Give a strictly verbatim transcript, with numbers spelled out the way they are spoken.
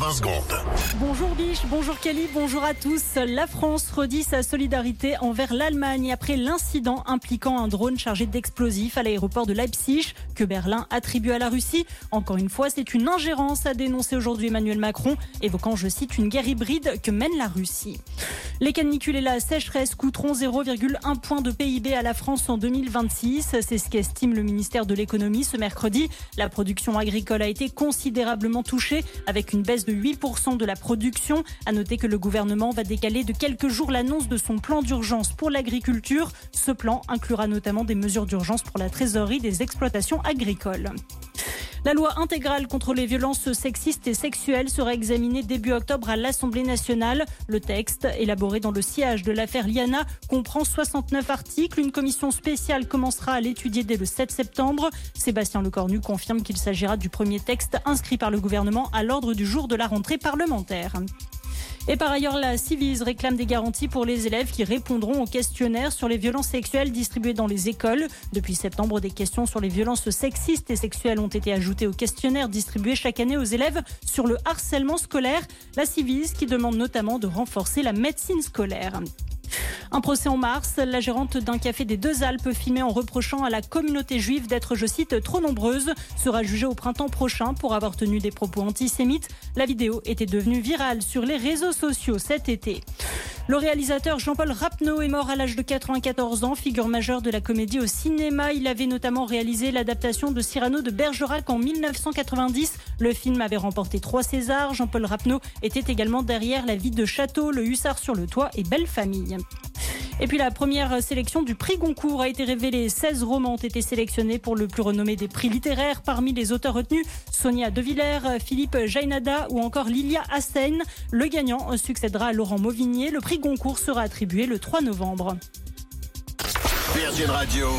vingt secondes. Bonjour Biche, bonjour Kelly, bonjour à tous. La France redit sa solidarité envers l'Allemagne après l'incident impliquant un drone chargé d'explosifs à l'aéroport de Leipzig que Berlin attribue à la Russie. Encore une fois, c'est une ingérence, a dénoncé aujourd'hui Emmanuel Macron, évoquant, je cite, une guerre hybride que mène la Russie. Les canicules et la sécheresse coûteront zéro virgule un point de P I B à la France en deux mille vingt-six. C'est ce qu'estime le ministère de l'économie ce mercredi. La production agricole a été considérablement touchée avec une baisse de huit pour cent de la production. À noter que le gouvernement va décaler de quelques jours l'annonce de son plan d'urgence pour l'agriculture. Ce plan inclura notamment des mesures d'urgence pour la trésorerie des exploitations agricoles. La loi intégrale contre les violences sexistes et sexuelles sera examinée début octobre à l'Assemblée nationale. Le texte, élaboré dans le sillage de l'affaire Liana, comprend soixante-neuf articles. Une commission spéciale commencera à l'étudier dès le sept septembre. Sébastien Lecornu confirme qu'il s'agira du premier texte inscrit par le gouvernement à l'ordre du jour de la rentrée parlementaire. Et par ailleurs, la Civise réclame des garanties pour les élèves qui répondront au questionnaire sur les violences sexuelles distribuées dans les écoles. Depuis septembre, des questions sur les violences sexistes et sexuelles ont été ajoutées au questionnaire distribué chaque année aux élèves sur le harcèlement scolaire. La Civise qui demande notamment de renforcer la médecine scolaire. Un procès en mars, la gérante d'un café des Deux Alpes filmé en reprochant à la communauté juive d'être, je cite, trop nombreuse, sera jugée au printemps prochain pour avoir tenu des propos antisémites. La vidéo était devenue virale sur les réseaux sociaux cet été. Le réalisateur Jean-Paul Rapneau est mort à l'âge de quatre-vingt-quatorze ans, figure majeure de la comédie au cinéma. Il avait notamment réalisé l'adaptation de Cyrano de Bergerac en mille neuf cent quatre-vingt-dix. Le film avait remporté trois Césars. Jean-Paul Rapneau était également derrière La vie de château, Le hussard sur le toit et Belle famille. Et puis la première sélection du prix Goncourt a été révélée. seize romans ont été sélectionnés pour le plus renommé des prix littéraires. Parmi les auteurs retenus, Sonia De Villers, Philippe Jainada ou encore Lilia Hassen. Le gagnant succédera à Laurent Mauvignier. Le prix Goncourt sera attribué le trois novembre. Virgin Radio.